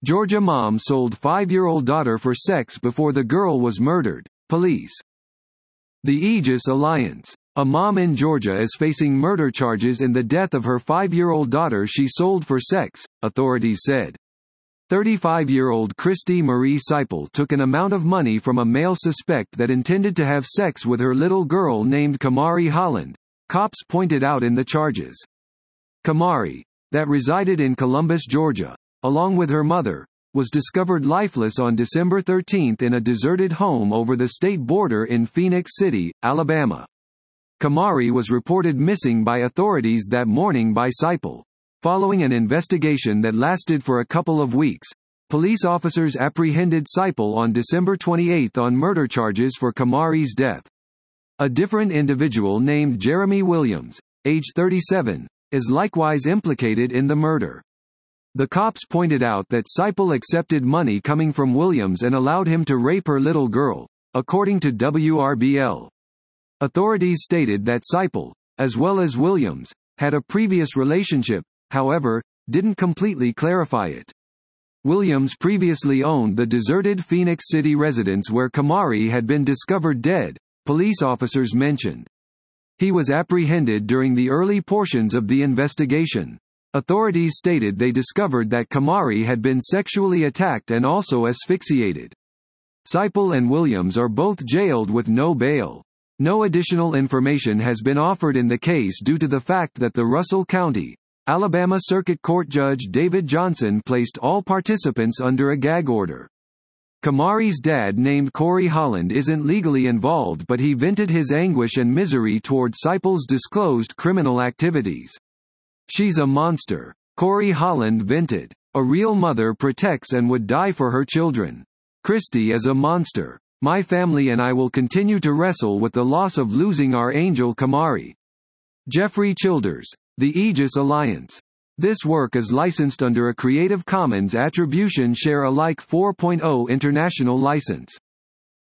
Georgia mom sold 5-year-old daughter for sex before the girl was murdered, police. The Aegis Alliance. A mom in Georgia is facing murder charges in the death of her 5-year-old daughter she sold for sex, authorities said. 35-year-old Christy Marie Seipel took an amount of money from a male suspect that intended to have sex with her little girl named Kamari Holland, cops pointed out in the charges. Kamari, that resided in Columbus, Georgia, along with her mother, was discovered lifeless on December 13 in a deserted home over the state border in Phoenix City, Alabama. Kamari was reported missing by authorities that morning by Seipel. Following an investigation that lasted for a couple of weeks, police officers apprehended Seipel on December 28 on murder charges for Kamari's death. A different individual named Jeremy Williams, age 37, is likewise implicated in the murder. The cops pointed out that Seipel accepted money coming from Williams and allowed him to rape her little girl, according to WRBL. Authorities stated that Seipel, as well as Williams, had a previous relationship, however, didn't completely clarify it. Williams previously owned the deserted Phoenix City residence where Kamari had been discovered dead, police officers mentioned. He was apprehended during the early portions of the investigation. Authorities stated they discovered that Kamari had been sexually attacked and also asphyxiated. Seipel and Williams are both jailed with no bail. No additional information has been offered in the case due to the fact that the Russell County, Alabama Circuit Court Judge David Johnson placed all participants under a gag order. Kamari's dad named Corey Holland isn't legally involved, but he vented his anguish and misery toward Seipel's disclosed criminal activities. "She's a monster," Corey Holland vented. "A real mother protects and would die for her children. Christy is a monster. My family and I will continue to wrestle with the loss of losing our angel Kamari." Jeffrey Childers, The Aegis Alliance. This work is licensed under a Creative Commons Attribution Share Alike 4.0 international license.